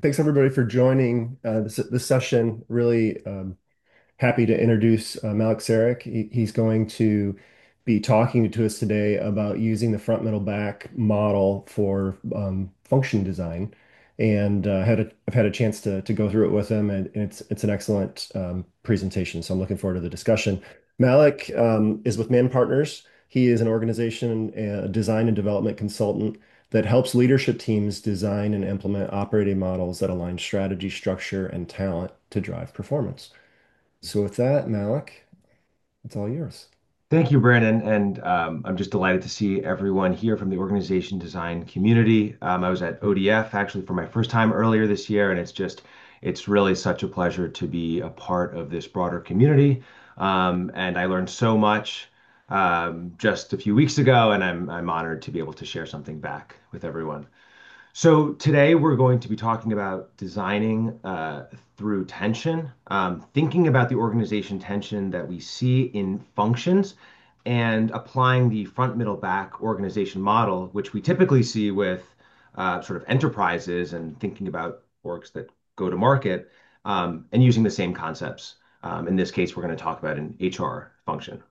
Thanks everybody for joining this session. Really happy to introduce Malik Sarek. He's going to be talking to us today about using the front middle back model for function design. And I've had a chance to go through it with him, and it's an excellent presentation. So I'm looking forward to the discussion. Malik is with Man Partners. He is an organization, design and development consultant that helps leadership teams design and implement operating models that align strategy, structure, and talent to drive performance. So with that, Malik, it's all yours. Thank you, Brandon. And I'm just delighted to see everyone here from the organization design community. I was at ODF actually for my first time earlier this year, and it's really such a pleasure to be a part of this broader community. And I learned so much just a few weeks ago, and I'm honored to be able to share something back with everyone. So today we're going to be talking about designing through tension, thinking about the organization tension that we see in functions, and applying the front, middle, back organization model, which we typically see with sort of enterprises and thinking about orgs that go to market, and using the same concepts. In this case, we're going to talk about an HR function.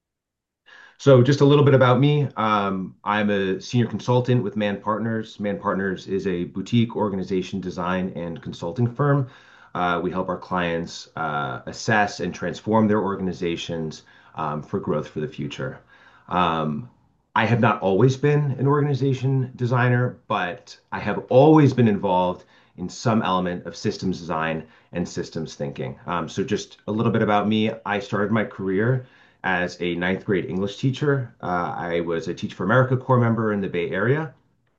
So just a little bit about me. I'm a senior consultant with Man Partners. Man Partners is a boutique organization design and consulting firm. We help our clients assess and transform their organizations for growth for the future. Um, I have not always been an organization designer, but I have always been involved in some element of systems design and systems thinking. So just a little bit about me. I started my career as a ninth grade English teacher. I was a Teach for America Corps member in the Bay Area.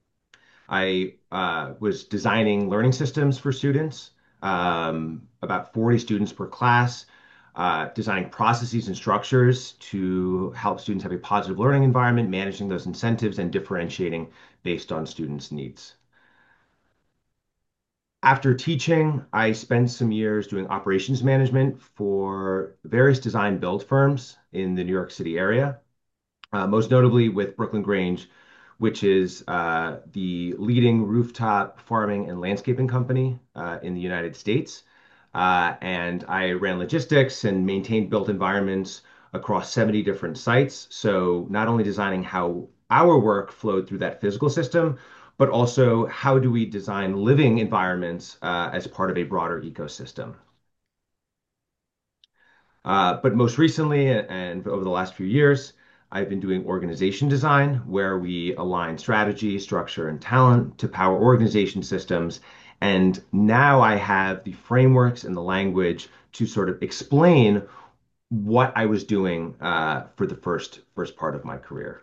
I was designing learning systems for students, about 40 students per class, designing processes and structures to help students have a positive learning environment, managing those incentives, and differentiating based on students' needs. After teaching, I spent some years doing operations management for various design build firms in the New York City area. Most notably with Brooklyn Grange, which is the leading rooftop farming and landscaping company in the United States. And I ran logistics and maintained built environments across 70 different sites. So not only designing how our work flowed through that physical system, but also how do we design living environments as part of a broader ecosystem. But most recently, and over the last few years, I've been doing organization design, where we align strategy, structure, and talent to power organization systems. And now I have the frameworks and the language to sort of explain what I was doing for the first part of my career.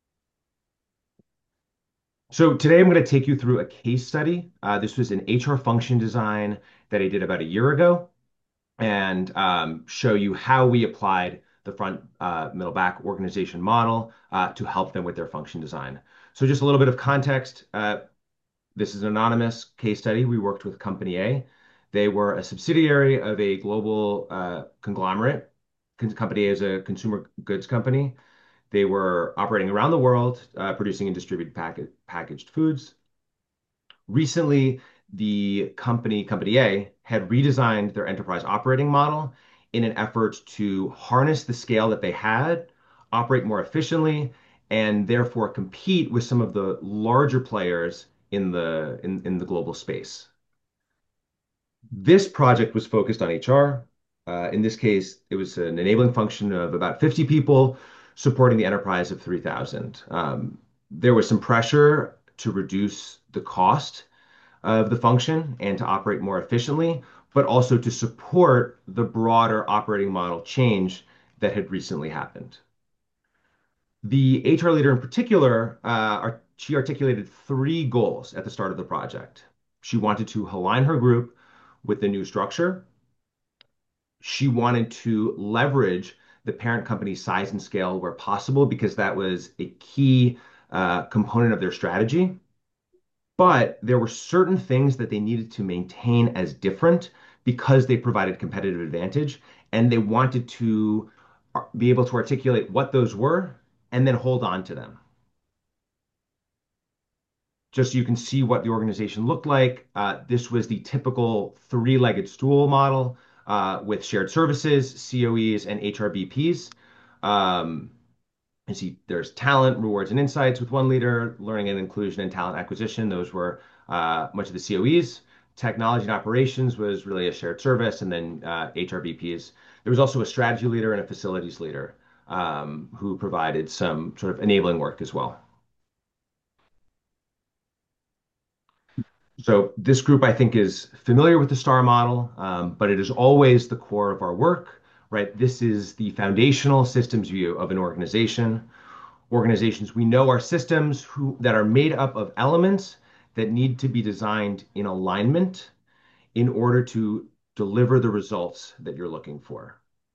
So today I'm going to take you through a case study. This was an HR function design that I did about a year ago, and show you how we applied the front, middle, back organization model to help them with their function design. So just a little bit of context. This is an anonymous case study. We worked with Company A. They were a subsidiary of a global conglomerate. Company A is a consumer goods company. They were operating around the world, producing and distributing packaged foods. Recently, the Company A, had redesigned their enterprise operating model in an effort to harness the scale that they had, operate more efficiently, and therefore compete with some of the larger players in the global space. This project was focused on HR. In this case, it was an enabling function of about 50 people supporting the enterprise of 3,000. There was some pressure to reduce the cost of the function and to operate more efficiently, but also to support the broader operating model change that had recently happened. The HR leader in particular, she articulated three goals at the start of the project. She wanted to align her group with the new structure. She wanted to leverage the parent company's size and scale where possible because that was a key component of their strategy. But there were certain things that they needed to maintain as different because they provided competitive advantage, and they wanted to be able to articulate what those were and then hold on to them. Just so you can see what the organization looked like, this was the typical three-legged stool model with shared services, COEs, and HRBPs. Um, you see there's talent, rewards, and insights with one leader, learning and inclusion and talent acquisition. Those were much of the COEs. Technology and operations was really a shared service, and then HRBPs. There was also a strategy leader and a facilities leader who provided some sort of enabling work as well. So this group, I think, is familiar with the STAR model, but it is always the core of our work, right? This is the foundational systems view of an organization. Organizations, we know are systems that are made up of elements that need to be designed in alignment in order to deliver the results that you're looking for.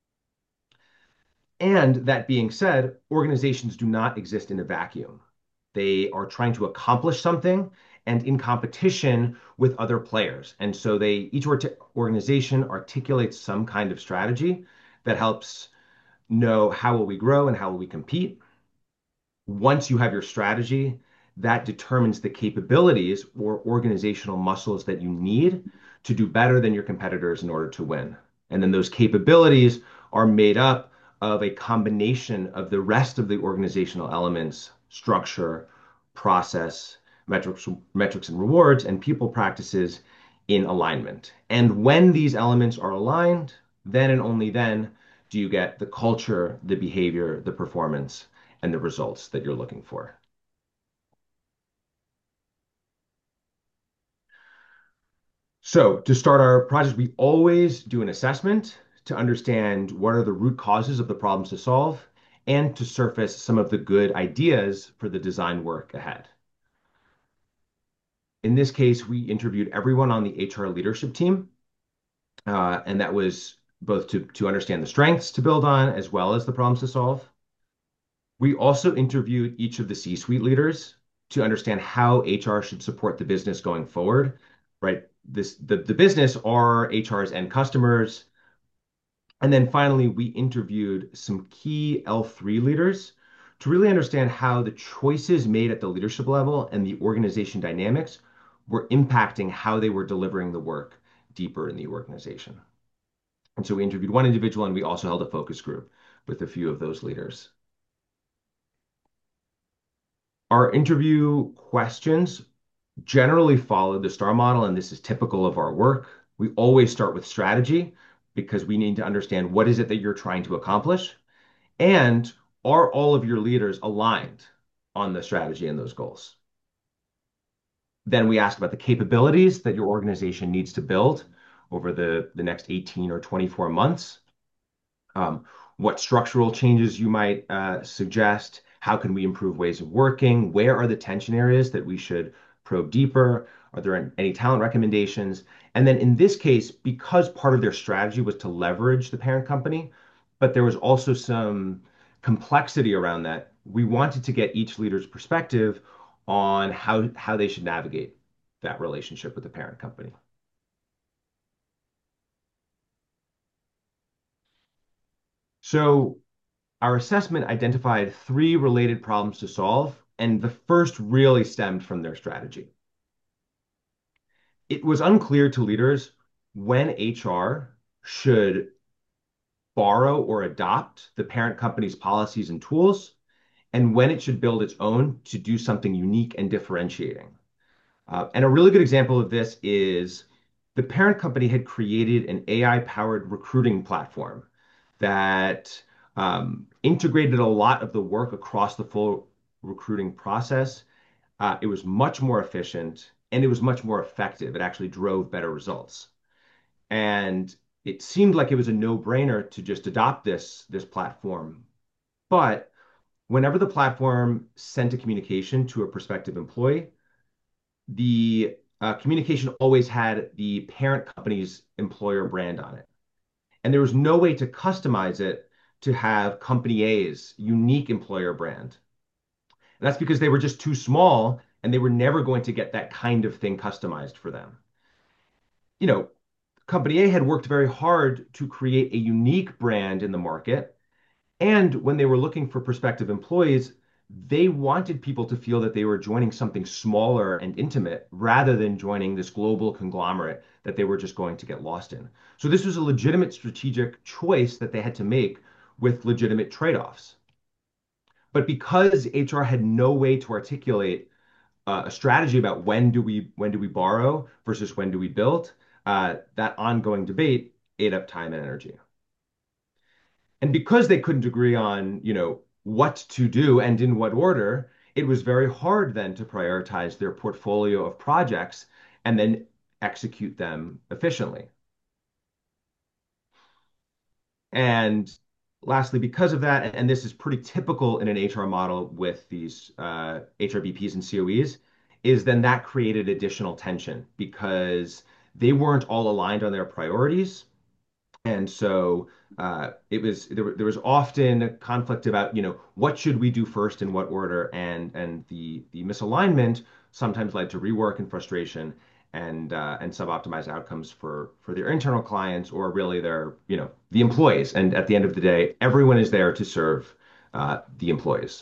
And that being said, organizations do not exist in a vacuum. They are trying to accomplish something and in competition with other players. And so each organization articulates some kind of strategy that helps know how will we grow and how will we compete. Once you have your strategy, that determines the capabilities or organizational muscles that you need to do better than your competitors in order to win. And then those capabilities are made up of a combination of the rest of the organizational elements, structure, process, metrics and rewards, and people practices in alignment. And when these elements are aligned, then and only then do you get the culture, the behavior, the performance, and the results that you're looking for. So to start our project, we always do an assessment to understand what are the root causes of the problems to solve and to surface some of the good ideas for the design work ahead. In this case, we interviewed everyone on the HR leadership team, and that was both to understand the strengths to build on as well as the problems to solve. We also interviewed each of the C-suite leaders to understand how HR should support the business going forward, right? The business are HR's end customers. And then finally, we interviewed some key L3 leaders to really understand how the choices made at the leadership level and the organization dynamics were impacting how they were delivering the work deeper in the organization. And so we interviewed one individual and we also held a focus group with a few of those leaders. Our interview questions generally followed the STAR model, and this is typical of our work. We always start with strategy because we need to understand what is it that you're trying to accomplish, and are all of your leaders aligned on the strategy and those goals? Then we ask about the capabilities that your organization needs to build over the next 18 or 24 months. What structural changes you might suggest? How can we improve ways of working? Where are the tension areas that we should probe deeper? Are there any talent recommendations? And then in this case, because part of their strategy was to leverage the parent company, but there was also some complexity around that, we wanted to get each leader's perspective on how they should navigate that relationship with the parent company. So our assessment identified three related problems to solve, and the first really stemmed from their strategy. It was unclear to leaders when HR should borrow or adopt the parent company's policies and tools, and when it should build its own to do something unique and differentiating. And a really good example of this is the parent company had created an AI-powered recruiting platform that integrated a lot of the work across the full recruiting process. It was much more efficient and it was much more effective. It actually drove better results. And it seemed like it was a no-brainer to just adopt this platform. But whenever the platform sent a communication to a prospective employee, the communication always had the parent company's employer brand on it. And there was no way to customize it to have company A's unique employer brand. And that's because they were just too small and they were never going to get that kind of thing customized for them. You know, company A had worked very hard to create a unique brand in the market. And when they were looking for prospective employees, they wanted people to feel that they were joining something smaller and intimate rather than joining this global conglomerate that they were just going to get lost in. So this was a legitimate strategic choice that they had to make with legitimate trade-offs. But because HR had no way to articulate a strategy about when do we borrow versus when do we build, that ongoing debate ate up time and energy. And because they couldn't agree on, what to do and in what order, it was very hard then to prioritize their portfolio of projects and then execute them efficiently. And lastly, because of that, and this is pretty typical in an HR model with these HRBPs and COEs, is then that created additional tension because they weren't all aligned on their priorities. And so there was often a conflict about, what should we do first in what order, and the misalignment sometimes led to rework and frustration and sub-optimized outcomes for their internal clients or really their, the employees. And at the end of the day, everyone is there to serve the employees.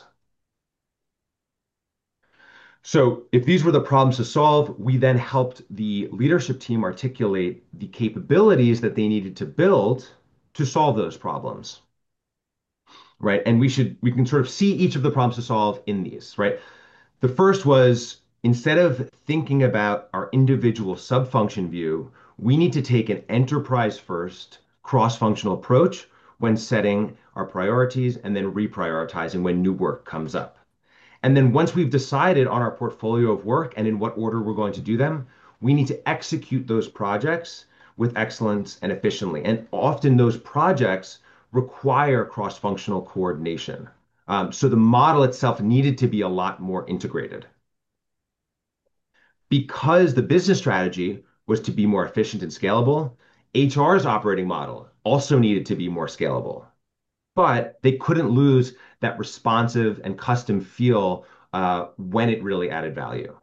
So if these were the problems to solve, we then helped the leadership team articulate the capabilities that they needed to build to solve those problems, right? And we can sort of see each of the problems to solve in these, right? The first was instead of thinking about our individual sub-function view, we need to take an enterprise first cross-functional approach when setting our priorities and then reprioritizing when new work comes up. And then once we've decided on our portfolio of work and in what order we're going to do them, we need to execute those projects with excellence and efficiently. And often those projects require cross-functional coordination. So the model itself needed to be a lot more integrated. Because the business strategy was to be more efficient and scalable, HR's operating model also needed to be more scalable, but they couldn't lose that responsive and custom feel when it really added value.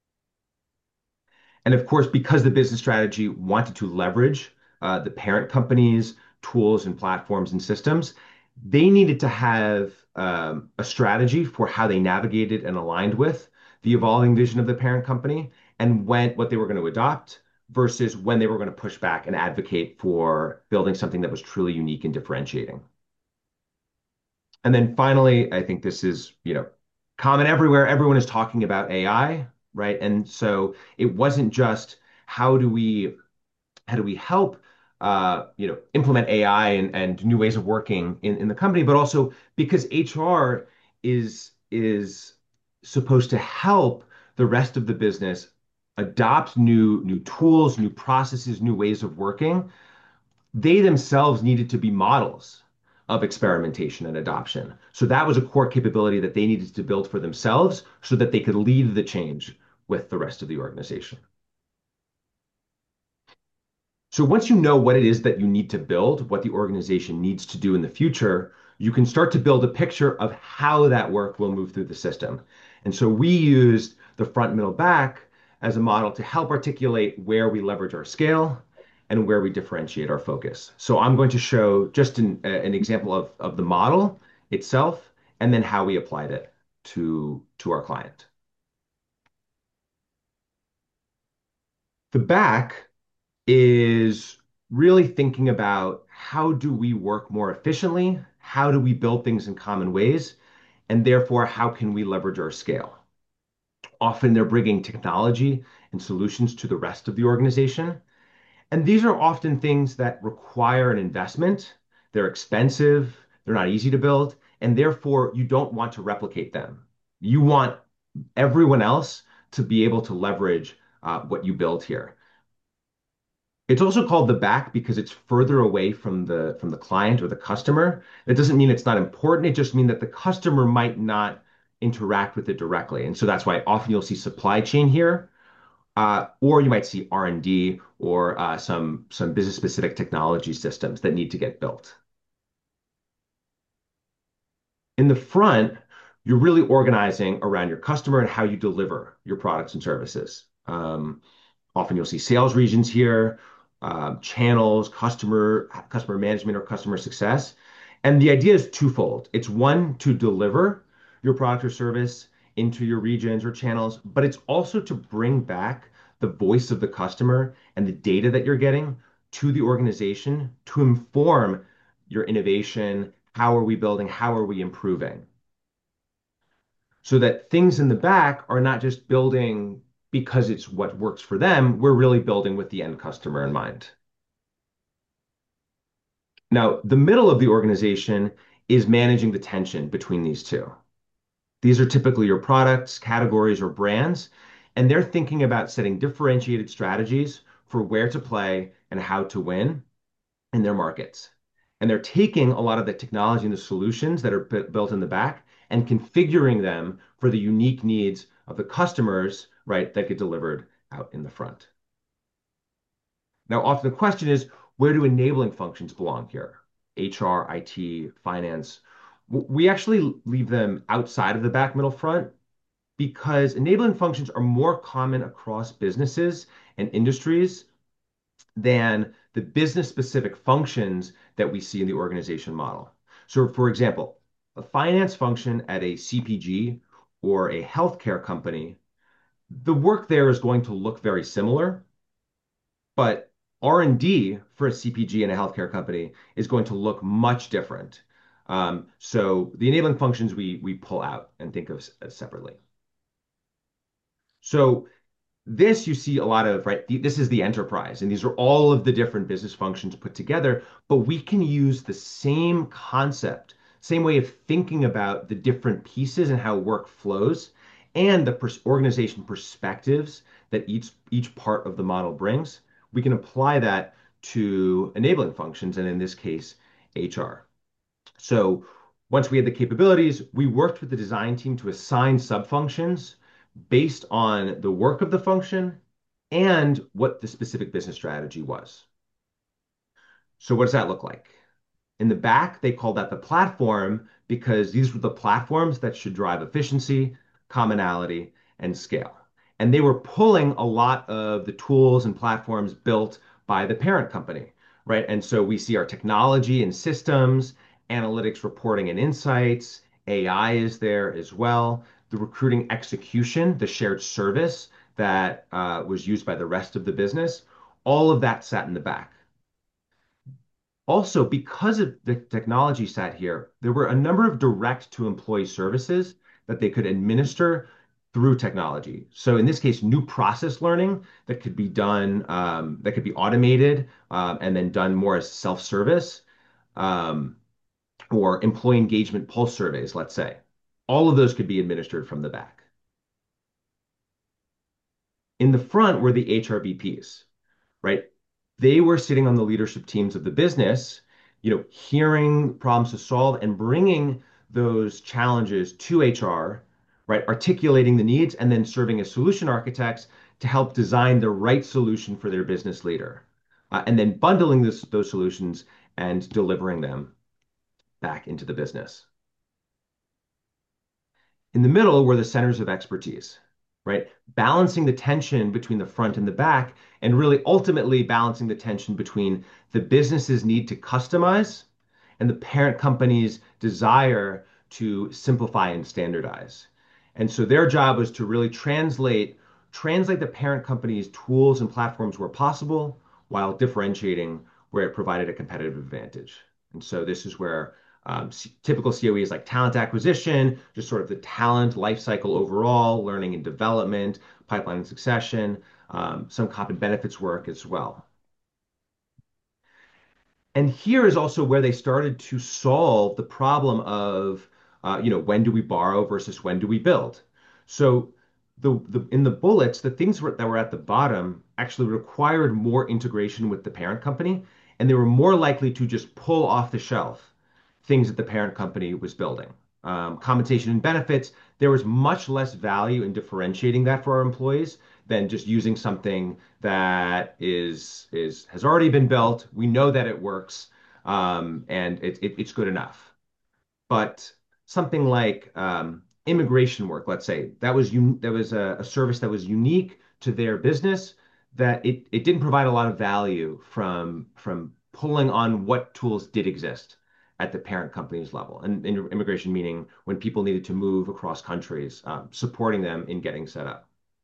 And of course, because the business strategy wanted to leverage the parent company's tools and platforms and systems, they needed to have a strategy for how they navigated and aligned with the evolving vision of the parent company and what they were going to adopt versus when they were going to push back and advocate for building something that was truly unique and differentiating. And then finally, I think this is, common everywhere. Everyone is talking about AI, right? And so it wasn't just how do we help implement AI and new ways of working in the company, but also because HR is supposed to help the rest of the business adopt new tools, new processes, new ways of working. They themselves needed to be models of experimentation and adoption. So that was a core capability that they needed to build for themselves so that they could lead the change with the rest of the organization. So once you know what it is that you need to build, what the organization needs to do in the future, you can start to build a picture of how that work will move through the system. And so we used the front, middle, back as a model to help articulate where we leverage our scale and where we differentiate our focus. So I'm going to show just an example of the model itself and then how we applied it to our client. The back is really thinking about how do we work more efficiently? How do we build things in common ways? And therefore, how can we leverage our scale? Often they're bringing technology and solutions to the rest of the organization. And these are often things that require an investment. They're expensive, they're not easy to build, and therefore you don't want to replicate them. You want everyone else to be able to leverage what you build here. It's also called the back because it's further away from the client or the customer. It doesn't mean it's not important. It just means that the customer might not interact with it directly. And so that's why often you'll see supply chain here, or you might see R&D or some business specific technology systems that need to get built. In the front, you're really organizing around your customer and how you deliver your products and services. Often you'll see sales regions here, channels, customer management or customer success. And the idea is twofold. It's one, to deliver your product or service into your regions or channels, but it's also to bring back the voice of the customer and the data that you're getting to the organization to inform your innovation. How are we building? How are we improving? So that things in the back are not just building because it's what works for them. We're really building with the end customer in mind. Now, the middle of the organization is managing the tension between these two. These are typically your products, categories, or brands, and they're thinking about setting differentiated strategies for where to play and how to win in their markets. And they're taking a lot of the technology and the solutions that are built in the back and configuring them for the unique needs of the customers, right, that get delivered out in the front. Now, often the question is, where do enabling functions belong here? HR, IT, finance. We actually leave them outside of the back, middle, front because enabling functions are more common across businesses and industries than the business specific functions that we see in the organization model. So, for example, a finance function at a CPG or a healthcare company, the work there is going to look very similar, but R&D for a CPG and a healthcare company is going to look much different. So the enabling functions we pull out and think of as separately. So this you see a lot of, right? This is the enterprise, and these are all of the different business functions put together, but we can use the same concept, same way of thinking about the different pieces and how work flows, and the organization perspectives that each part of the model brings. We can apply that to enabling functions, and in this case, HR. So once we had the capabilities, we worked with the design team to assign subfunctions based on the work of the function and what the specific business strategy was. So what does that look like? In the back, they call that the platform because these were the platforms that should drive efficiency, commonality, and scale. And they were pulling a lot of the tools and platforms built by the parent company, right? And so we see our technology and systems, analytics, reporting, and insights. AI is there as well. The recruiting execution, the shared service that was used by the rest of the business, all of that sat in the back. Also, because of the technology sat here, there were a number of direct to employee services that they could administer through technology. So in this case, new process learning that could be done, that could be automated and then done more as self-service, um, or employee engagement pulse surveys, let's say. All of those could be administered from the back. In the front were the HRBPs, right? They were sitting on the leadership teams of the business, hearing problems to solve and bringing those challenges to HR, right? Articulating the needs and then serving as solution architects to help design the right solution for their business leader, and then bundling those solutions and delivering them back into the business. In the middle were the centers of expertise, right? Balancing the tension between the front and the back, and really ultimately balancing the tension between the business's need to customize and the parent company's desire to simplify and standardize. And so their job was to really translate the parent company's tools and platforms where possible while differentiating where it provided a competitive advantage. And so this is where typical COE is like talent acquisition, just sort of the talent lifecycle overall, learning and development, pipeline and succession, some comp and benefits work as well. And here is also where they started to solve the problem of, when do we borrow versus when do we build? So in the bullets, the things that were at the bottom actually required more integration with the parent company, and they were more likely to just pull off the shelf things that the parent company was building. Compensation and benefits, there was much less value in differentiating that for our employees than just using something that has already been built. We know that it works, and it's good enough. But something like immigration work, let's say, that was a service that was unique to their business that it didn't provide a lot of value from pulling on what tools did exist. at the parent company's level. And immigration meaning when people needed to move across countries, supporting them in getting set up.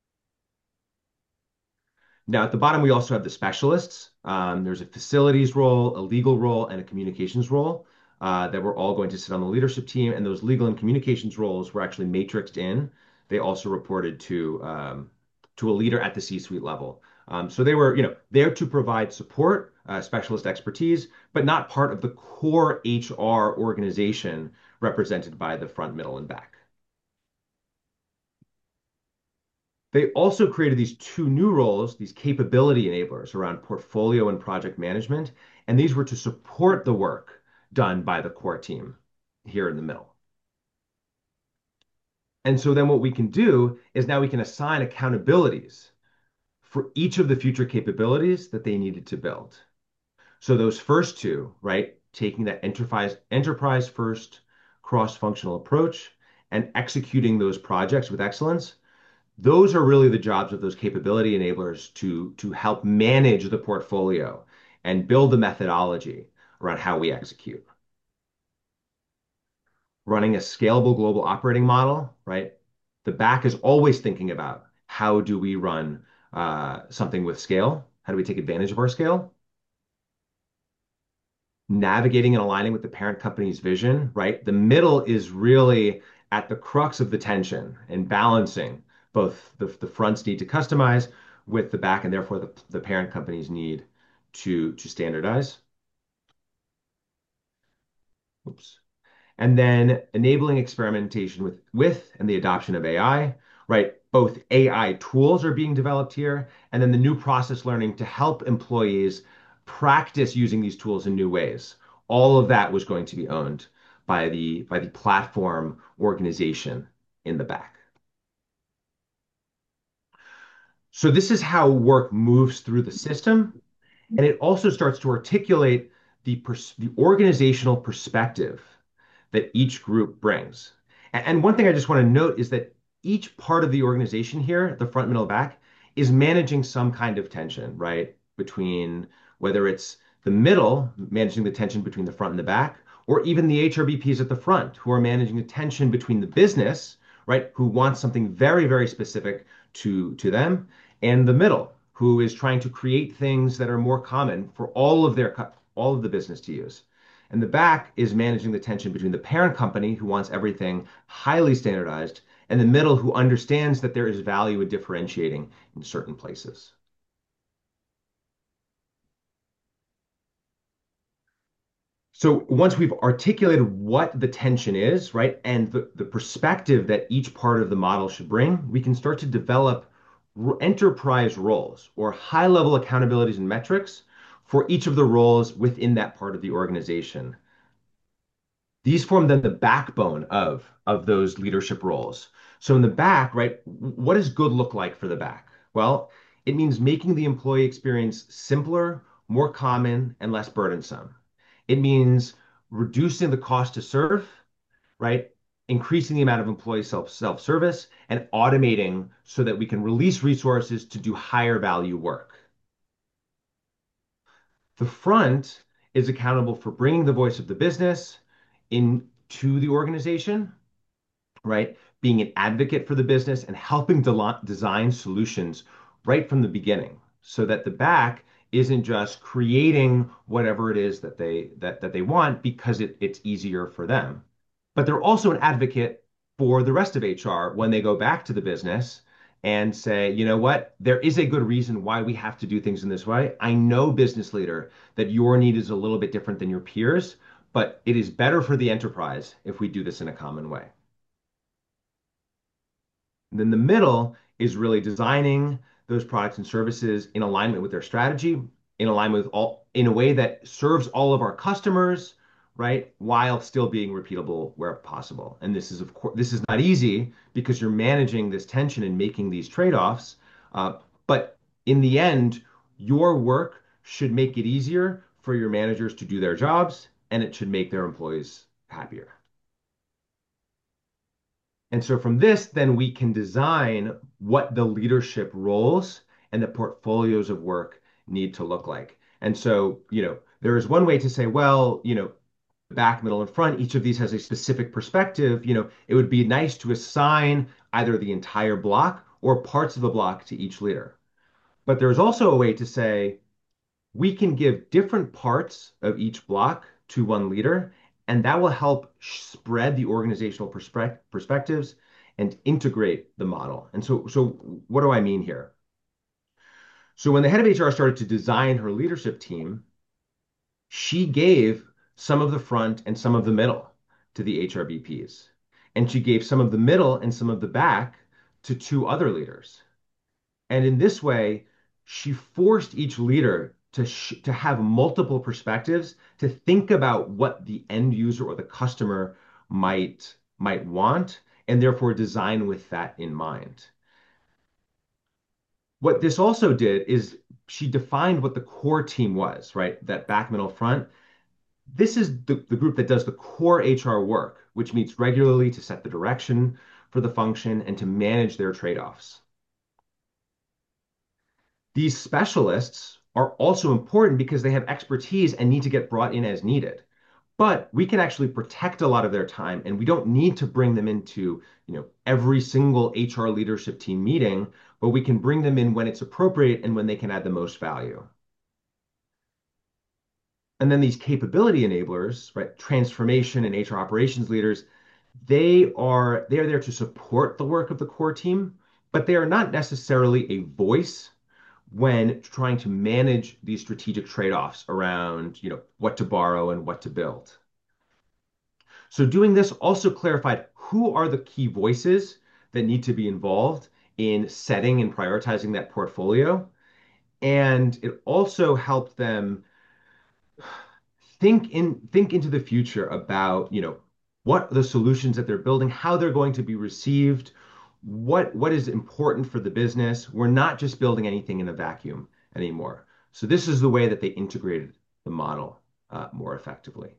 Now, at the bottom, we also have the specialists. There's a facilities role, a legal role, and a communications role that we're all going to sit on the leadership team. And those legal and communications roles were actually matrixed in. They also reported to a leader at the C-suite level. So they were, there to provide support, specialist expertise, but not part of the core HR organization represented by the front, middle, and back. They also created these two new roles, these capability enablers around portfolio and project management, and these were to support the work done by the core team here in the middle. And so then what we can do is now we can assign accountabilities for each of the future capabilities that they needed to build. So those first two, right, taking that enterprise first cross-functional approach and executing those projects with excellence, those are really the jobs of those capability enablers to help manage the portfolio and build the methodology around how we execute. Running a scalable global operating model, right? The back is always thinking about how do we run something with scale? How do we take advantage of our scale? Navigating and aligning with the parent company's vision, right? The middle is really at the crux of the tension and balancing both the fronts need to customize with the back and therefore the parent company's need to standardize. Oops. And then enabling experimentation with and the adoption of AI, right? Both AI tools are being developed here, and then the new process learning to help employees practice using these tools in new ways. All of that was going to be owned by the platform organization in the back. So this is how work moves through the system, and it also starts to articulate the organizational perspective that each group brings. And one thing I just want to note is that each part of the organization here, the front, middle, back, is managing some kind of tension, right? Between whether it's the middle, managing the tension between the front and the back, or even the HRBPs at the front, who are managing the tension between the business, right, who wants something very, very specific to them, and the middle, who is trying to create things that are more common for all of the business to use. And the back is managing the tension between the parent company, who wants everything highly standardized, and the middle, who understands that there is value in differentiating in certain places. So once we've articulated what the tension is, right, and the perspective that each part of the model should bring, we can start to develop enterprise roles or high-level accountabilities and metrics for each of the roles within that part of the organization. These form then the backbone of those leadership roles. So in the back, right, what does good look like for the back? Well, it means making the employee experience simpler, more common, and less burdensome. It means reducing the cost to serve, right? Increasing the amount of employee self-service and automating so that we can release resources to do higher value work. The front is accountable for bringing the voice of the business into the organization, right? Being an advocate for the business and helping design solutions right from the beginning so that the back isn't just creating whatever it is that they want because it's easier for them. But they're also an advocate for the rest of HR when they go back to the business and say, you know what, there is a good reason why we have to do things in this way. I know, business leader, that your need is a little bit different than your peers, but it is better for the enterprise if we do this in a common way. And then the middle is really designing those products and services in alignment with their strategy, in alignment with in a way that serves all of our customers, right? While still being repeatable where possible. And this is, of course, this is not easy because you're managing this tension and making these trade-offs. But in the end, your work should make it easier for your managers to do their jobs, and it should make their employees happier. And so from this, then we can design what the leadership roles and the portfolios of work need to look like. And so, there is one way to say, well, back, middle, and front, each of these has a specific perspective, it would be nice to assign either the entire block or parts of a block to each leader. But there's also a way to say we can give different parts of each block to one leader, and that will help spread the organizational perspectives and integrate the model. And so what do I mean here? So when the head of HR started to design her leadership team, she gave some of the front and some of the middle to the HRBPs. And she gave some of the middle and some of the back to two other leaders. And in this way, she forced each leader to have multiple perspectives, to think about what the end user or the customer might want, and therefore design with that in mind. What this also did is she defined what the core team was, right? That back, middle, front. This is the group that does the core HR work, which meets regularly to set the direction for the function and to manage their trade-offs. These specialists are also important because they have expertise and need to get brought in as needed. But we can actually protect a lot of their time, and we don't need to bring them into, every single HR leadership team meeting, but we can bring them in when it's appropriate and when they can add the most value. And then these capability enablers, right, transformation and HR operations leaders, they are there to support the work of the core team, but they are not necessarily a voice when trying to manage these strategic trade-offs around, what to borrow and what to build. So doing this also clarified who are the key voices that need to be involved in setting and prioritizing that portfolio. And it also helped them think into the future about, what the solutions that they're building, how they're going to be received, what is important for the business. We're not just building anything in a vacuum anymore. So this is the way that they integrated the model more effectively.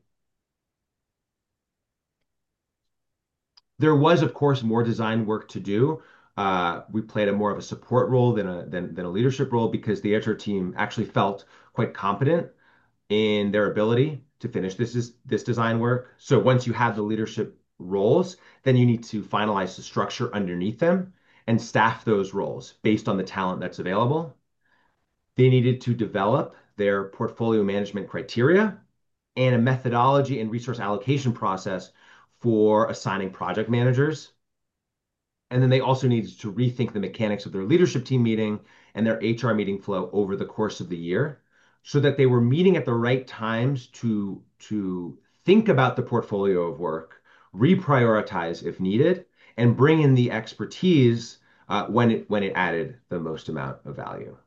There was, of course, more design work to do. We played a more of a support role than a leadership role because the HR team actually felt quite competent in their ability to finish this design work. So once you have the leadership roles, then you need to finalize the structure underneath them and staff those roles based on the talent that's available. They needed to develop their portfolio management criteria and a methodology and resource allocation process for assigning project managers. And then they also needed to rethink the mechanics of their leadership team meeting and their HR meeting flow over the course of the year so that they were meeting at the right times to think about the portfolio of work, reprioritize if needed, and bring in the expertise when it added the most amount of value.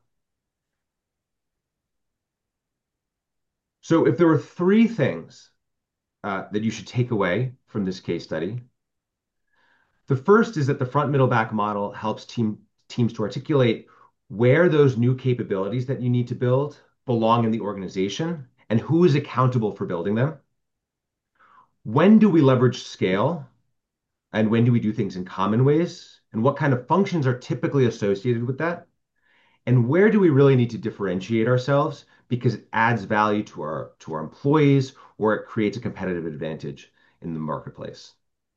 So if there were three things that you should take away from this case study, the first is that the front middle back model helps teams to articulate where those new capabilities that you need to build belong in the organization and who is accountable for building them. When do we leverage scale and when do we do things in common ways? And what kind of functions are typically associated with that? And where do we really need to differentiate ourselves because it adds value to our employees or it creates a competitive advantage in the marketplace?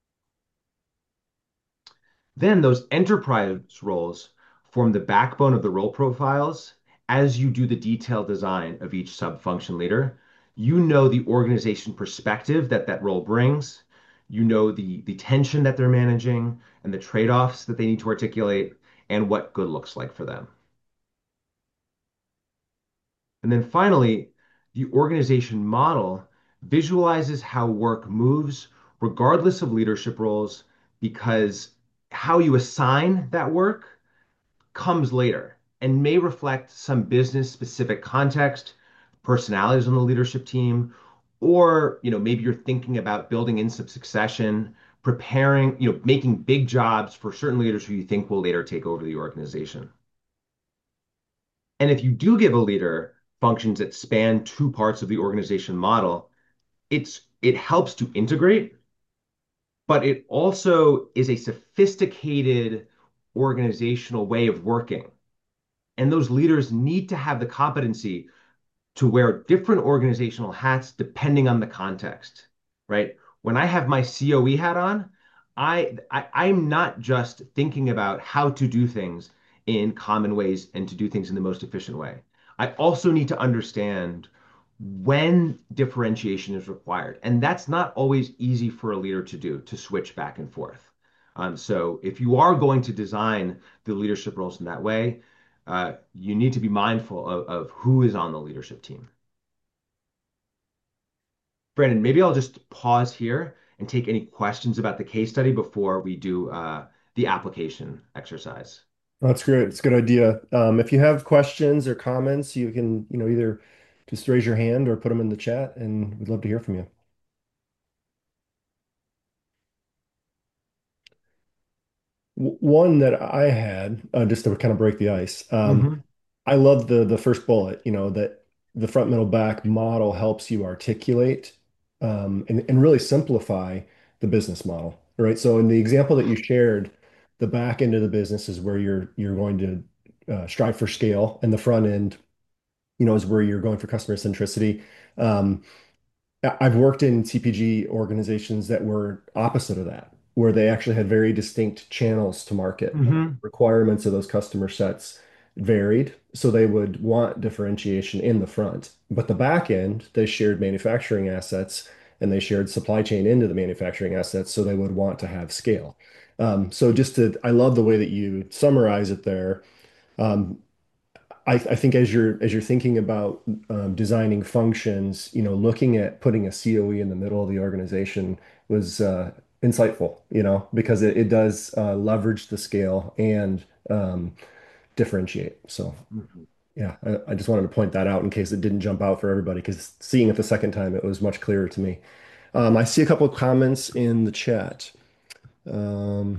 Then those enterprise roles form the backbone of the role profiles. As you do the detailed design of each sub-function leader, you know the organization perspective that that role brings. You know the tension that they're managing and the trade-offs that they need to articulate and what good looks like for them. And then finally, the organization model visualizes how work moves regardless of leadership roles because how you assign that work comes later and may reflect some business specific context, personalities on the leadership team, or maybe you're thinking about building in some succession, preparing, making big jobs for certain leaders who you think will later take over the organization. And if you do give a leader functions that span two parts of the organization model, it helps to integrate, but it also is a sophisticated organizational way of working. And those leaders need to have the competency to wear different organizational hats depending on the context. right? When I have my COE hat on, I'm not just thinking about how to do things in common ways and to do things in the most efficient way. I also need to understand when differentiation is required. And that's not always easy for a leader to do, to switch back and forth. So if you are going to design the leadership roles in that way, you need to be mindful of who is on the leadership team. Brandon, maybe I'll just pause here and take any questions about the case study before we do the application exercise. That's great. It's a good idea. If you have questions or comments, you can, either just raise your hand or put them in the chat, and we'd love to hear from you. One that I had, just to kind of break the ice, Hmm. I love the first bullet, that the front, middle, back model helps you articulate and really simplify the business model, right? So in the example that you shared, the back end of the business is where you're going to strive for scale, and the front end, is where you're going for customer centricity. Um, I've worked in CPG organizations that were opposite of that, where they actually had very distinct channels to market. Hmm. Requirements of those customer sets varied, so they would want differentiation in the front. But the back end, they shared manufacturing assets and they shared supply chain into the manufacturing assets, so they would want to have scale. I love the way that you summarize it there. Um, I think as you're thinking about designing functions, looking at putting a COE in the middle of the organization was insightful, because it does leverage the scale and differentiate. So Hmm. yeah, I just wanted to point that out in case it didn't jump out for everybody, because seeing it the second time, it was much clearer to me. I see a couple of comments in the chat. Um,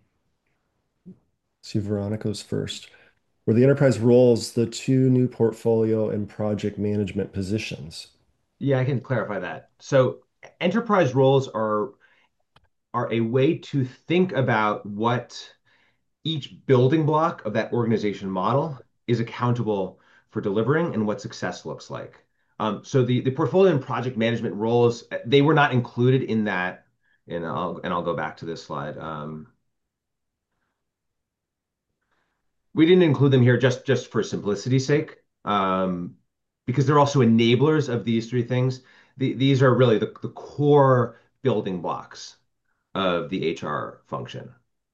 see Veronica's first. Were the enterprise roles the two new portfolio and project management positions? Yeah, I can clarify that. So enterprise roles are a way to think about what each building block of that organization model is accountable for delivering and what success looks like. So the portfolio and project management roles, they were not included in that, and I'll go back to this slide. We didn't include them here just for simplicity's sake, because they're also enablers of these three things. These are really the core building blocks of the HR function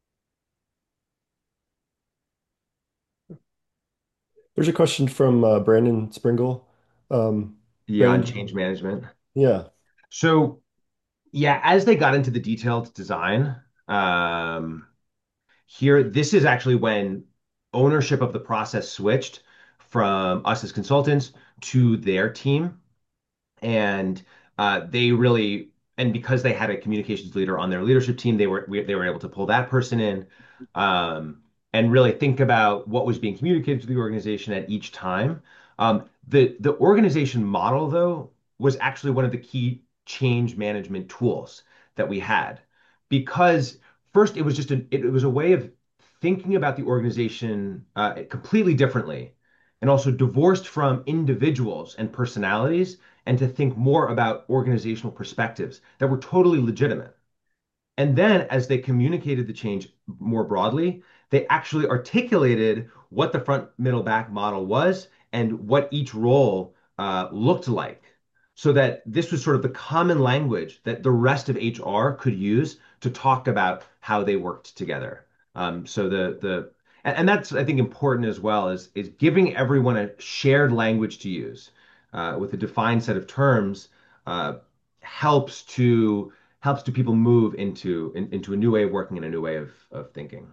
There's a question from Brandon Springle. Um, beyond Brandon, change management. yeah. So yeah, as they got into the detailed design, um, here, this is actually when ownership of the process switched from us as consultants to their team. And they really, and because they had a communications leader on their leadership team, they were able to pull that person in, um, and really think about what was being communicated to the organization at each time. The organization model, though, was actually one of the key change management tools that we had, because first it was a way of thinking about the organization completely differently, and also divorced from individuals and personalities, and to think more about organizational perspectives that were totally legitimate. And then as they communicated the change more broadly, they actually articulated what the front, middle, back model was and what each role looked like. So that this was sort of the common language that the rest of HR could use to talk about how they worked together. So and that's, I think, important as well, is giving everyone a shared language to use with a defined set of terms, uh, helps to people move into a new way of working and a new way of thinking.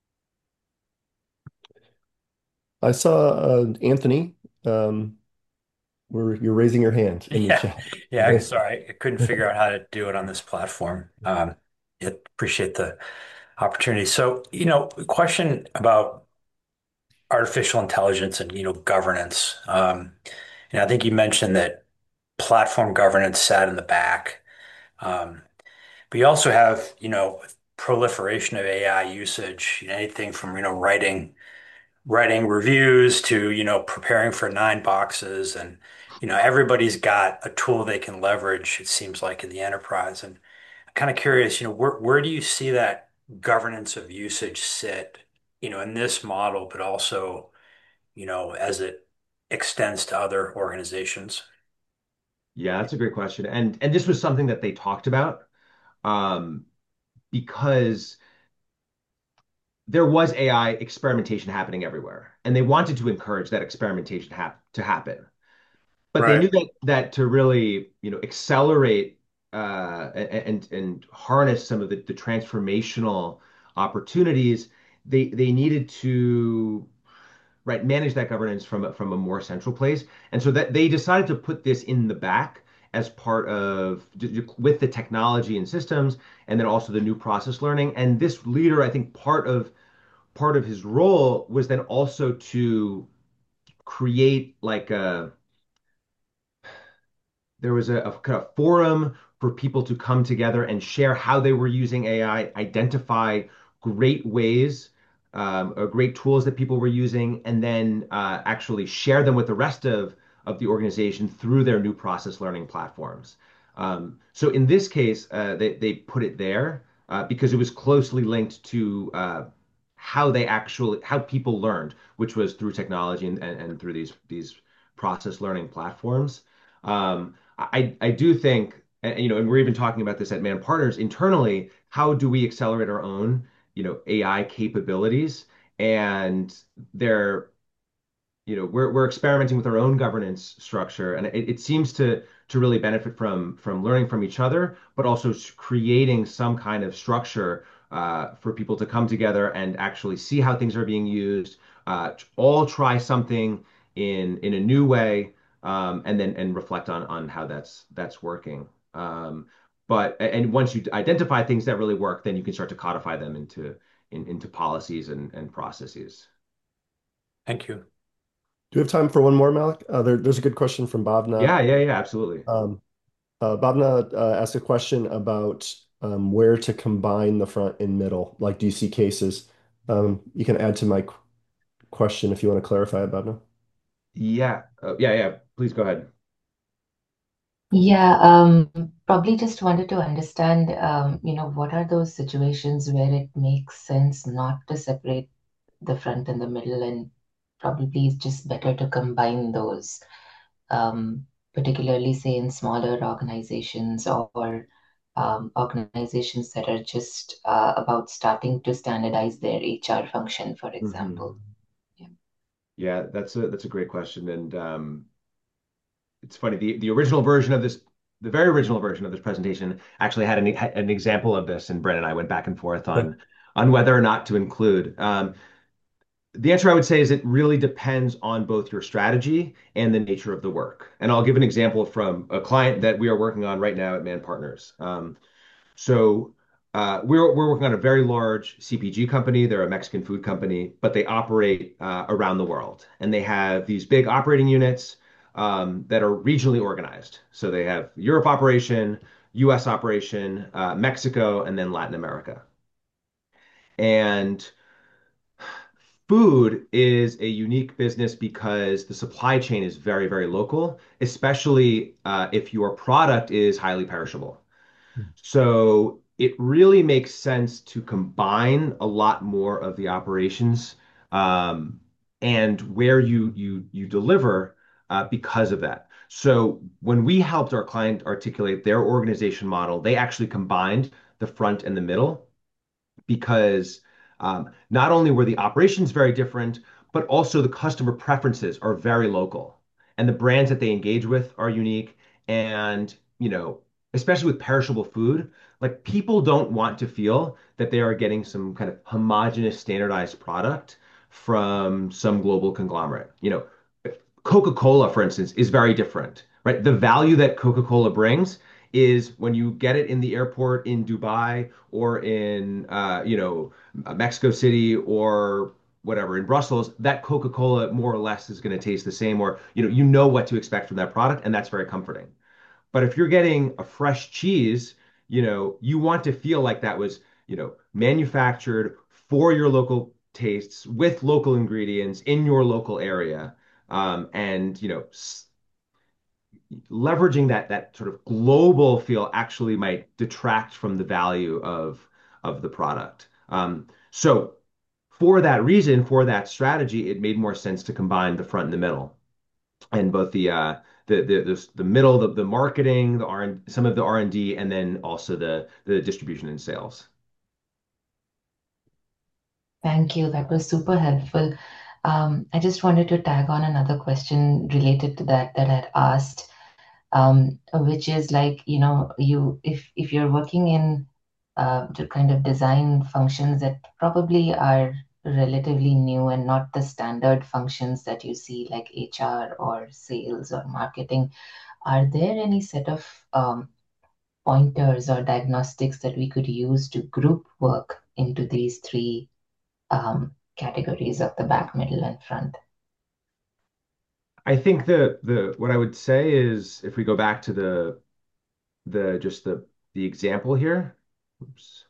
I saw Anthony, where you're raising your hand in the Yeah, chat. yeah. Sorry, I couldn't figure out how to do it on this platform. Yeah, appreciate the opportunity. So, question about artificial intelligence and governance. I think you mentioned that platform governance sat in the back, um, but you also have proliferation of AI usage. Anything from writing reviews to preparing for nine boxes and everybody's got a tool they can leverage, it seems like, in the enterprise. And I'm kind of curious, where do you see that governance of usage sit, in this model, but also, as it extends to other organizations? Yeah, that's a great question. And this was something that they talked about um, because there was AI experimentation happening everywhere, and they wanted to encourage that experimentation to happen. But they Right. knew that to really, accelerate and harness some of the transformational opportunities, they needed to right manage that governance from a more central place. And so that they decided to put this in the back as part of with the technology and systems, and then also the new process learning. And this leader, I think, part of his role was then also to create like a there was a kind of forum for people to come together and share how they were using AI, identify great ways or great tools that people were using, and then actually share them with the rest of the organization through their new process learning platforms. So in this case, they put it there because it was closely linked to how people learned, which was through technology and through these process learning platforms. I do think, and we're even talking about this at Man Partners internally, how do we accelerate our own, AI capabilities? And they're we're experimenting with our own governance structure, and it seems to really benefit from learning from each other, but also creating some kind of structure for people to come together and actually see how things are being used, all try something in a new way, and then reflect on how that's working. But once you identify things that really work, then you can start to codify them into policies and processes. Thank you. Do we have time for one more, Malik? There's a good question from Bhavna. Yeah, yeah, yeah, absolutely. Um, Bhavna asked a question about where to combine the front and middle. Like, do you see cases? You can add to my question if you want to clarify it, Bhavna. Yeah. Yeah, yeah. Please go ahead. Yeah, probably just wanted to understand, what are those situations where it makes sense not to separate the front and the middle, and probably it's just better to combine those, particularly say in smaller organizations or organizations that are just about starting to standardize their HR function, for Hmm. example. Yeah. Yeah, that's a great question, and it's funny. The original version of this, the very original version of this presentation, actually had an example of this, and Brent and I went back and forth on whether or not to include. The answer I would say is it really depends on both your strategy and the nature of the work. And I'll give an example from a client that we are working on right now at Man Partners. So we're working on a very large CPG company. They're a Mexican food company, but they operate around the world, and they have these big operating units that are regionally organized. So they have Europe operation, U.S. operation, Mexico, and then Latin America. And food is a unique business because the supply chain is very, very local, especially if your product is highly perishable. So it really makes sense to combine a lot more of the operations um, and where you deliver because of that. So when we helped our client articulate their organization model, they actually combined the front and the middle because not only were the operations very different, but also the customer preferences are very local, and the brands that they engage with are unique. And especially with perishable food, like people don't want to feel that they are getting some kind of homogenous, standardized product from some global conglomerate. Coca-Cola, for instance, is very different, right? The value that Coca-Cola brings is when you get it in the airport in Dubai or in Mexico City or whatever in Brussels, that Coca-Cola more or less is going to taste the same, or you know what to expect from that product, and that's very comforting. But if you're getting a fresh cheese, you want to feel like that was, manufactured for your local tastes with local ingredients in your local area. And leveraging that sort of global feel actually might detract from the value of the product. So for that reason, for that strategy, it made more sense to combine the front and the middle, and both the middle, the marketing, the R and some of the R&D, and then also the distribution and sales. Thank you. That was super helpful. I just wanted to tag on another question related to that I'd asked, which is like, you if you're working in to kind of design functions that probably are relatively new and not the standard functions that you see like HR or sales or marketing, are there any set of pointers or diagnostics that we could use to group work into these three categories of the back, middle, and front? I think the what I would say is if we go back to the example here, oops,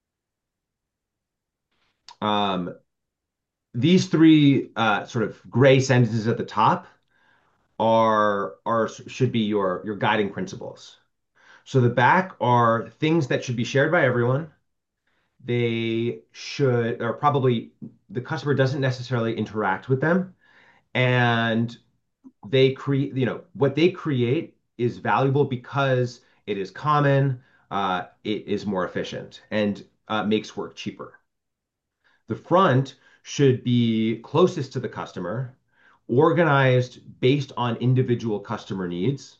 um, these three sort of gray sentences at the top are should be your guiding principles. So the back are things that should be shared by everyone. They should, or probably the customer doesn't necessarily interact with them, and they create, what they create is valuable because it is common, it is more efficient, and makes work cheaper. The front should be closest to the customer, organized based on individual customer needs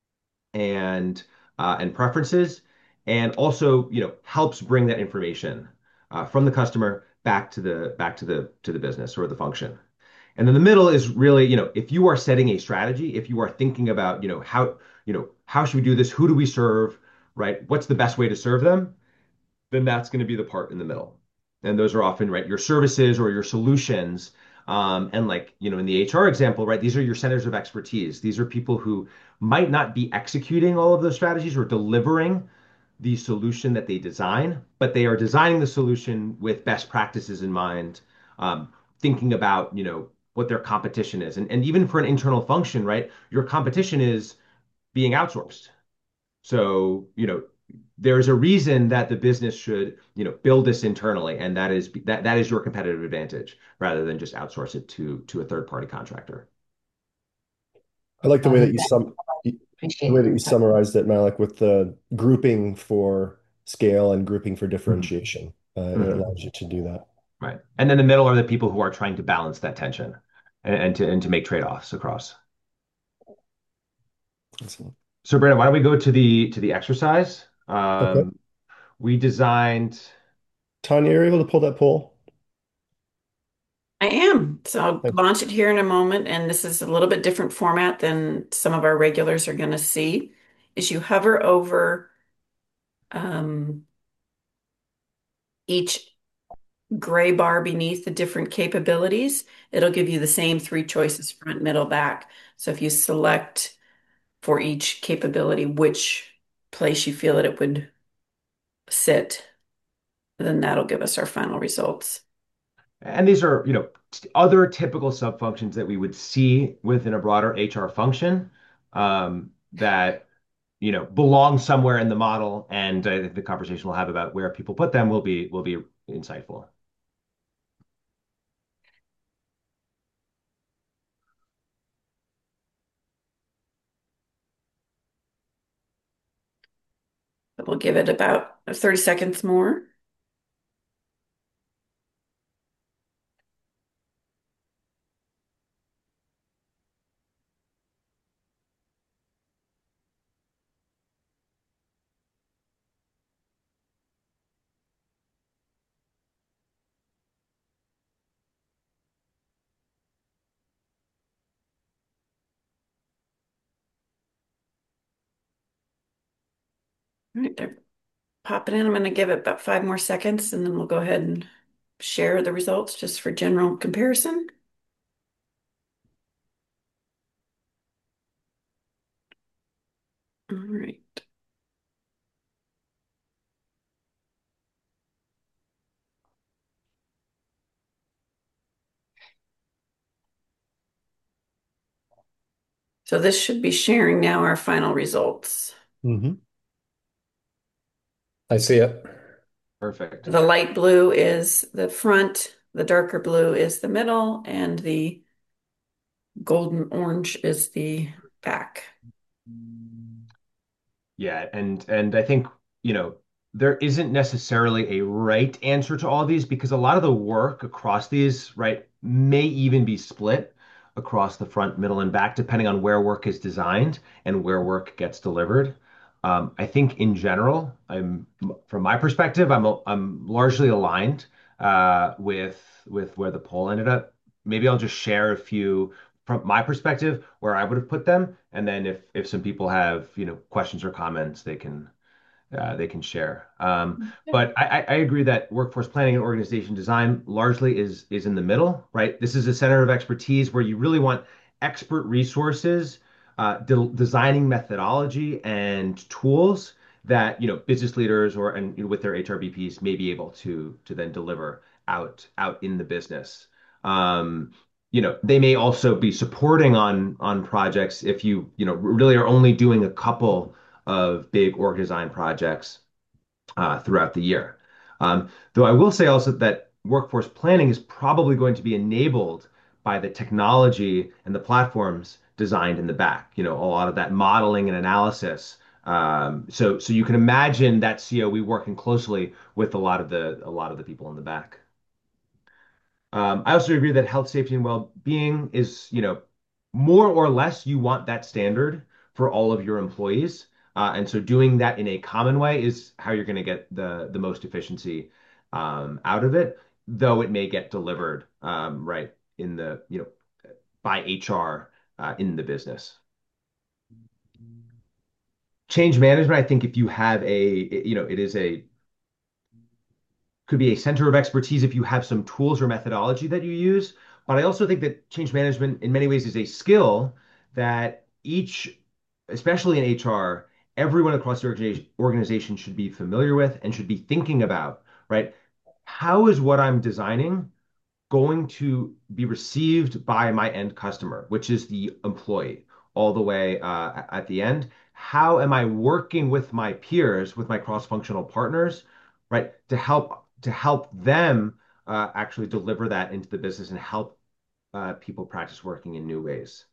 and and preferences, and also helps bring that information from the customer back to the business or the function. And then the middle is really, if you are setting a strategy, if you are thinking about, how should we do this? Who do we serve? Right? What's the best way to serve them? Then that's going to be the part in the middle. And those are often, right, your services or your solutions. And like, in the HR example, right, these are your centers of expertise. These are people who might not be executing all of those strategies or delivering the solution that they design, but they are designing the solution with best practices in mind, thinking about, what their competition is. And even for an internal function, right, your competition is being outsourced. So, there's a reason that the business should, build this internally, and that is your competitive advantage rather than just outsource it to a third party contractor. I like the way Got that it. you sum the Appreciate way it. that you summarized it, Malik, with the grouping for scale and grouping for Mhm. differentiation. It Mhm. allows you to do that. Right. And then the middle are the people who are trying to balance that tension and to make trade-offs across. Excellent. So Brandon, why don't we go to the exercise? Okay. We designed. Tanya, are you able to pull that poll? I am. So I'll Thank launch it here in a moment, and this is a little bit different format than some of our regulars are going to see. Is you hover over um, each gray bar beneath the different capabilities, it'll give you the same three choices, front, middle, back. So if you select for each capability which place you feel that it would sit, then that'll give us our final results. And these are, other typical subfunctions that we would see within a broader HR function, that, belong somewhere in the model. And I think the conversation we'll have about where people put them will be insightful. But we'll give it about 30 seconds more. All right, they're popping in. I'm going to give it about 5 more seconds and then we'll go ahead and share the results just for general comparison. All right. So this should be sharing now our final results. Hmm. I see it. Perfect. The light blue is the front, the darker blue is the middle, and the golden orange is the back. Yeah, and I think, you know, there isn't necessarily a right answer to all these because a lot of the work across these, right, may even be split across the front, middle, and back, depending on where work is designed and where work gets delivered. I think in general, from my perspective, I'm largely aligned with where the poll ended up. Maybe I'll just share a few from my perspective where I would have put them, and then if some people have, you know, questions or comments, they can share. But I agree that workforce planning and organization design largely is in the middle, right? This is a center of expertise where you really want expert resources, designing methodology and tools that, you know, business leaders or and you know, with their HRBPs may be able to then deliver out in the business. Um, you know, they may also be supporting on projects if you know really are only doing a couple of big org design projects throughout the year. Though I will say also that workforce planning is probably going to be enabled by the technology and the platforms designed in the back. You know, a lot of that modeling and analysis. So you can imagine that COE working closely with a lot of the people in the back. I also agree that health, safety, and well-being is, you know, more or less you want that standard for all of your employees. And so doing that in a common way is how you're going to get the most efficiency out of it, though it may get delivered right in the, you know, by HR in the business. Change management, I think if you have you know, it is a could be a center of expertise if you have some tools or methodology that you use. But I also think that change management in many ways is a skill that each, especially in HR, everyone across the organization should be familiar with and should be thinking about, right? How is what I'm designing going to be received by my end customer, which is the employee, all the way at the end? How am I working with my peers, with my cross-functional partners, right, to help them actually deliver that into the business and help people practice working in new ways?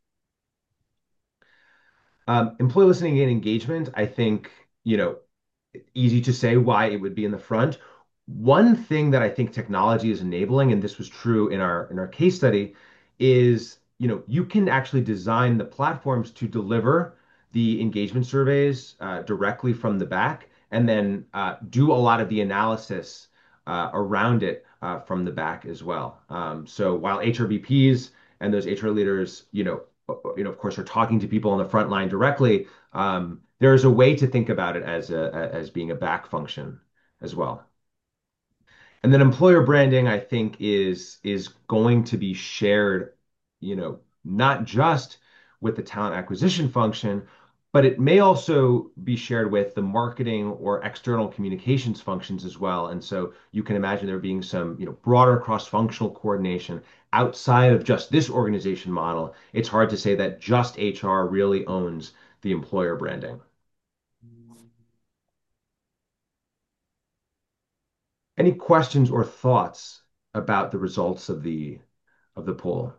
Employee listening and engagement, I think, you know, easy to say why it would be in the front. One thing that I think technology is enabling, and this was true in our case study, is you know you can actually design the platforms to deliver the engagement surveys directly from the back, and then do a lot of the analysis around it from the back as well. So while HRBPs and those HR leaders, you know, of course, are talking to people on the front line directly. There's a way to think about it as being a back function as well. And then employer branding, I think, is going to be shared, you know, not just with the talent acquisition function, but it may also be shared with the marketing or external communications functions as well. And so you can imagine there being some, you know, broader cross-functional coordination outside of just this organization model. It's hard to say that just HR really owns the employer branding. Any questions or thoughts about the results of the poll?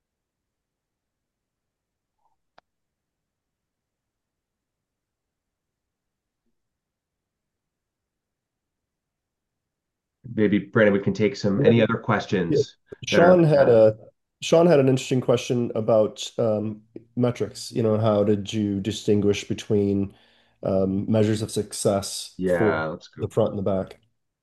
Maybe Brandon, we can take some Yeah. any other Yeah. questions that are Sean had a Sean had an interesting question about metrics. You know, how did you distinguish between measures of success for yeah, let's the go. front and the back?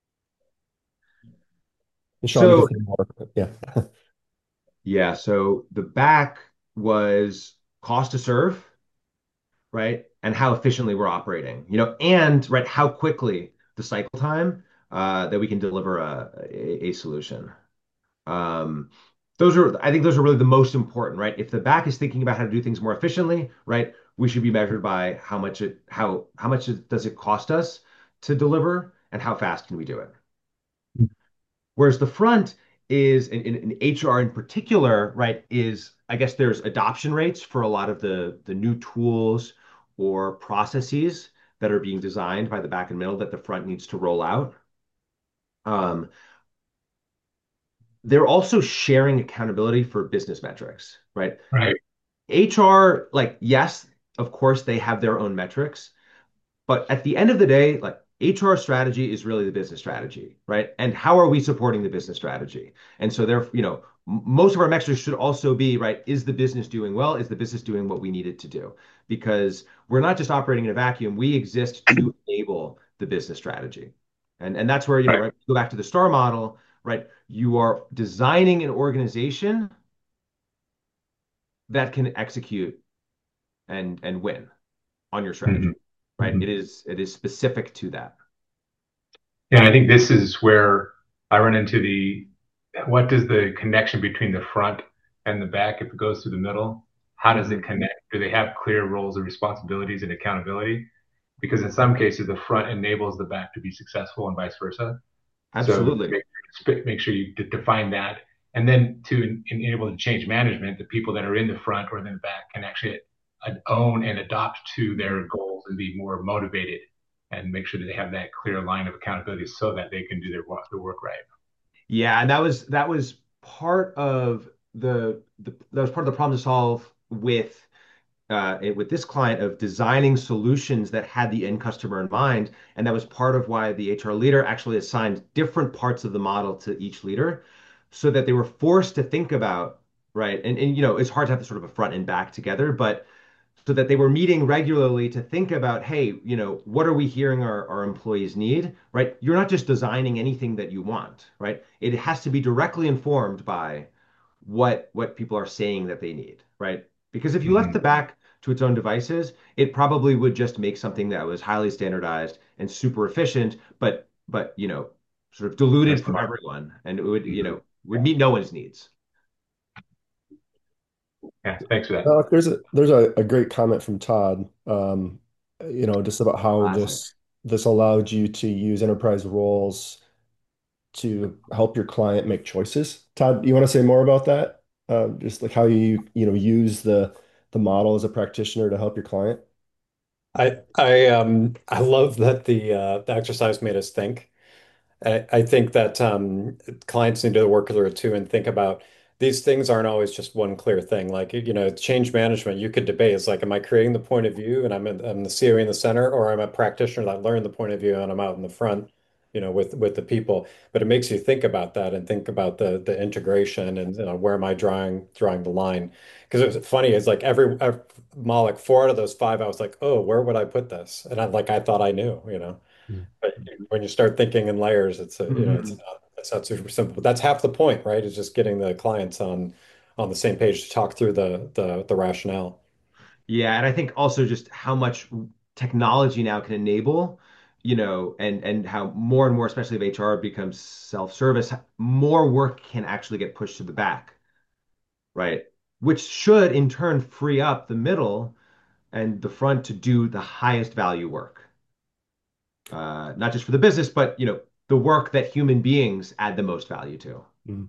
And Sean, you can So say more. Yeah. yeah, so the back was cost to serve, right? And how efficiently we're operating, you know, and right, how quickly the cycle time that we can deliver a solution. Um, I think those are really the most important, right? If the back is thinking about how to do things more efficiently, right, we should be measured by how much does it cost us to deliver and how fast can we do it. Whereas the front is in HR in particular, right, is I guess there's adoption rates for a lot of the new tools or processes that are being designed by the back and middle that the front needs to roll out. Um, they're also sharing accountability for business metrics, right? Right. HR, like, yes, of course, they have their own metrics, but at the end of the day, like HR strategy is really the business strategy, right? And how are we supporting the business strategy? And so there, most of our metrics should also be, right, is the business doing well? Is the business doing what we need it to do? Because we're not just operating in a vacuum, we exist to enable the business strategy. And that's where, Right. right, go back to the STAR model, right? You are designing an organization that can execute and win on your Hmm. strategy, right? Hmm. It is specific to that. Yeah, I think this is where I run into the what does the connection between the front and the back, if it goes through the middle, how does Mhm. it connect? Do they have clear roles and responsibilities and accountability? Because in some cases, the front enables the back to be successful and vice versa. So Absolutely. make sure you define that. And then to enable the change management, the people that are in the front or in the back can actually own and adopt to their goals and be more motivated and make sure that they have that clear line of accountability so that they can do their work right. Yeah, and that was part of the that was part of the problem to solve with this client of designing solutions that had the end customer in mind, and that was part of why the HR leader actually assigned different parts of the model to each leader, so that they were forced to think about, right, and it's hard to have the sort of a front and back together, but so that they were meeting regularly to think about, hey, what are we hearing our employees need, right? You're not just designing anything that you want, right? It has to be directly informed by what people are saying that they need, right? Because if you left Mm-hmm. the back to its own devices, it probably would just make something that was highly standardized and super efficient, but sort of diluted That's for smart. everyone, and it would Mm-hmm. would meet no one's needs. Yeah, thanks for that. There's a great comment from Todd, just about how Classic. this allowed you to use enterprise roles to help your client make choices. Todd, you want to say more about that? Just like how use the model as a practitioner to help your client? I love that the exercise made us think. I think that clients need to work through it too and think about these things aren't always just one clear thing. Like, change management, you could debate. It's like, am I creating the point of view and I'm the COE in the center, or I'm a practitioner that learned the point of view and I'm out in the front, with the people. But it makes you think about that and think about the integration and where am I drawing the line? Because it's funny, it's like every Malik, four out of those five, I was like, oh, where would I put this? And I thought I knew. But when you start thinking in layers, Mhm. it's not super simple. But that's half the point, right? Is just getting the clients on the same page to talk through the rationale. Yeah, and I think also just how much technology now can enable, and how more and more, especially if HR becomes self-service, more work can actually get pushed to the back, right? Which should in turn free up the middle and the front to do the highest value work. Not just for the business, but the work that human beings add the most value to. Mm.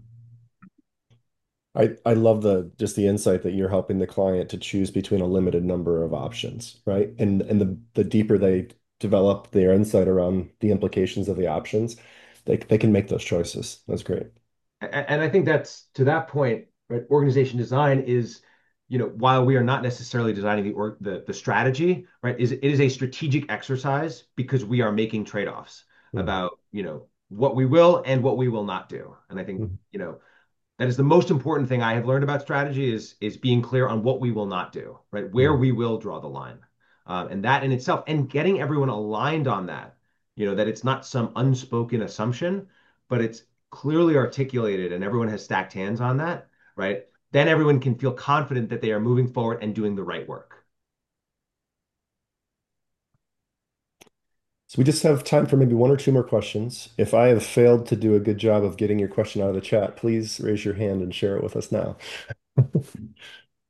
I love the insight that you're helping the client to choose between a limited number of options, right? And the deeper they develop their insight around the implications of the options, they can make those choices. That's great. And I think that's to that point, right? Organization design is, while we are not necessarily designing the strategy, right? It is a strategic exercise because we are making trade-offs Mm. about, what we will and what we will not do. And I think, Mm. that is the most important thing I have learned about strategy is being clear on what we will not do, right? Where Mm. we will draw the line. And that in itself, and getting everyone aligned on that, that it's not some unspoken assumption, but it's clearly articulated and everyone has stacked hands on that, right? Then everyone can feel confident that they are moving forward and doing the right work. So we just have time for maybe one or two more questions. If I have failed to do a good job of getting your question out of the chat, please raise your hand and share it with us now.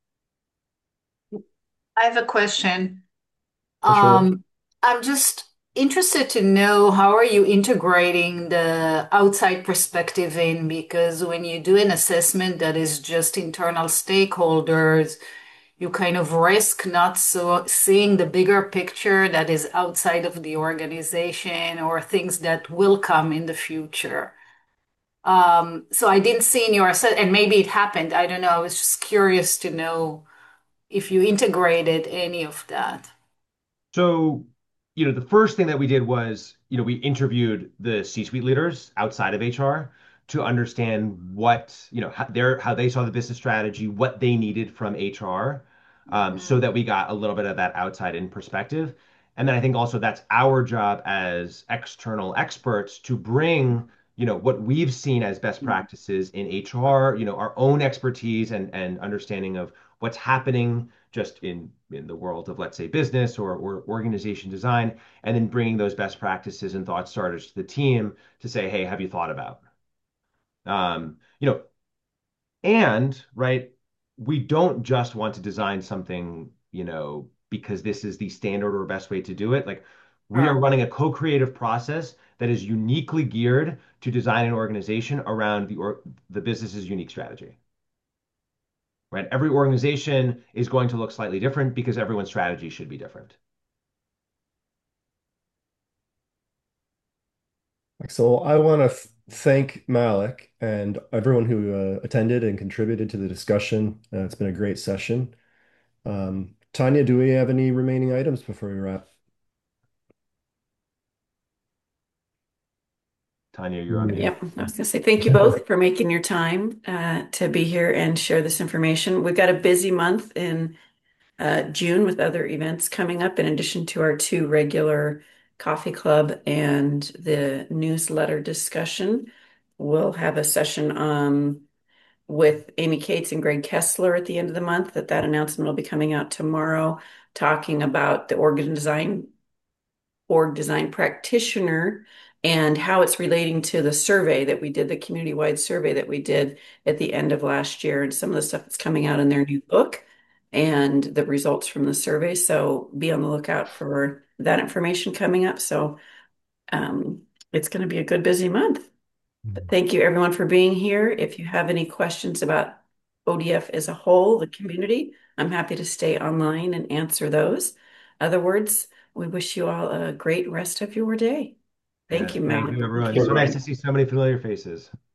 I have a question. For sure. I'm just interested to know how are you integrating the outside perspective in, because when you do an assessment that is just internal stakeholders, you kind of risk not so seeing the bigger picture that is outside of the organization or things that will come in the future. So I didn't see in your assessment, and maybe it happened. I don't know. I was just curious to know if you integrated any of that. So, the first thing that we did was, we interviewed the C-suite leaders outside of HR to understand what, how they saw the business strategy, what they needed from HR, so that we got a little bit of that outside in perspective. And then I think also that's our job as external experts to bring, what we've seen as best practices in HR, our own expertise and understanding of what's happening just in the world of, let's say, business or organization design, and then bringing those best practices and thought starters to the team to say, hey, have you thought about? Um, you know, and right, we don't just want to design something, because this is the standard or best way to do it. Like we are Sure. running a co-creative process that is uniquely geared to design an organization around the business's unique strategy. Right? Every organization is going to look slightly different because everyone's strategy should be different. So I want to thank Malik and everyone who attended and contributed to the discussion. It's been a great session. Tanya, do we have any remaining items before we wrap? Tanya, you're on mute. Muted. Yep, I was going to say thank you both for making your time to be here and share this information. We've got a busy month in June with other events coming up, in addition to our two regular coffee club and the newsletter discussion. We'll have a session with Amy Cates and Greg Kessler at the end of the month. That announcement will be coming out tomorrow, talking about the org design practitioner and how it's relating to the survey that we did, the community-wide survey that we did at the end of last year, and some of the stuff that's coming out in their new book and the results from the survey. So be on the lookout for that information coming up. So it's going to be a good busy month. But thank you everyone for being here. If you have any questions about ODF as a whole, the community, I'm happy to stay online and answer those. Other words, we wish you all a great rest of your day. Yeah, Thank you, thank Mel. you, everyone. Sure, So nice Brian. to see so many familiar faces.